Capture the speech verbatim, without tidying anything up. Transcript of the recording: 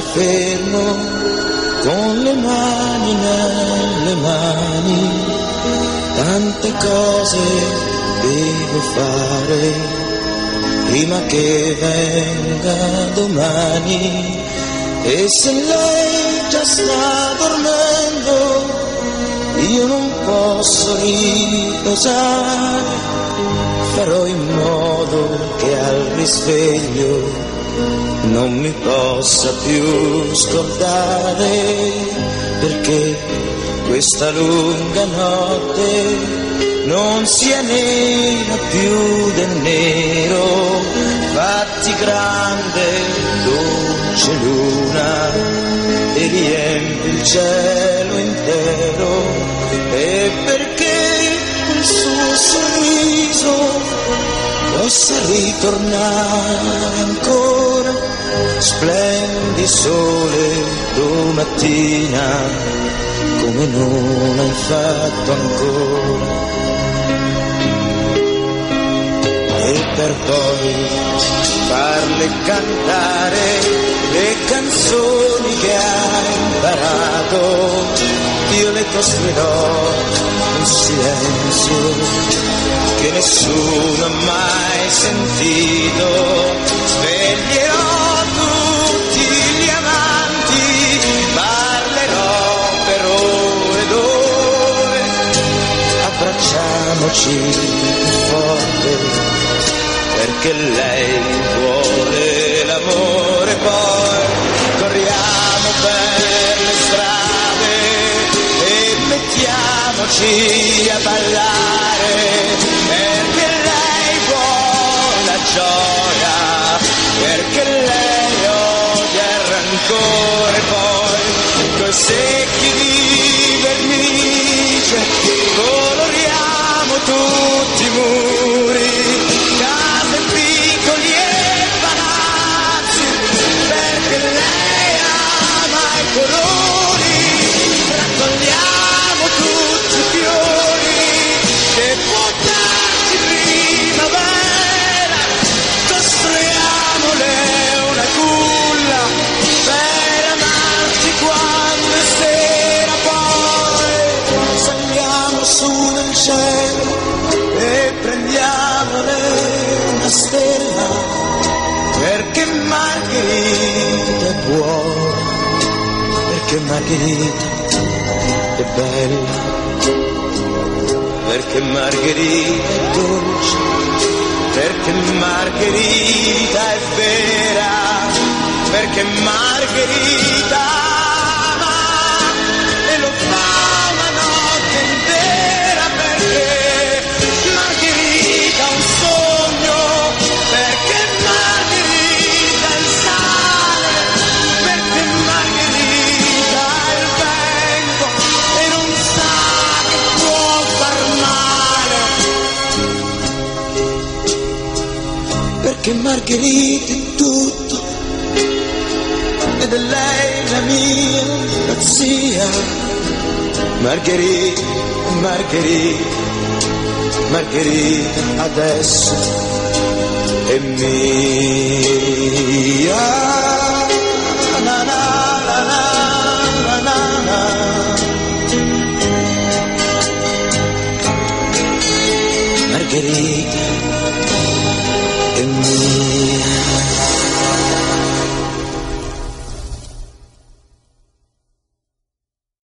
fermo con le mani nelle mani, tante cose devo fare prima che venga domani, e se lei già sta dormendo io non posso riposare, farò in modo che al risveglio non mi possa più scordare, perché questa lunga notte non sia nera più del nero. Fatti grande, dolce luna, e riempi il cielo intero, e perché quel suo sorriso possa ritornare ancora, splendi sole domattina come non hai fatto ancora. E per poi farle cantare le canzoni che hai imparato, io le costruirò un silenzio che nessuno ha mai sentito. Sveglierò tutti gli amanti, parlerò per ore ed ore, abbracciamoci forte, perché lei vuole l'amore. Poi corriamo per le strade e mettiamoci a ballare, perché lei vuole la gioia, perché lei odia il rancore. Poi coi secchi di vernice coloriamo tutti i muri, case, piccoli e palazzi, perché lei ama i colori. Raccogliamo tutti i fiori che può darci primavera, costruiamole una culla per amarci quando è sera. Poi saliamo su nel cielo e prendiamole una stella, perché Margherita è buona, perché Margherita è bella, perché Margherita è dolce, perché Margherita è vera, perché Margherita ama e lo fa una notte intera, perché Margherita ha un sogno, perché Margherita è il sale, perché Margherita è il vento e non sa che può far male, perché Margherita è tutto ed è lei la mia pazzia. Margherita, Margherita, Margherita adesso è mia. Na, na, na, na, na, na. Margherita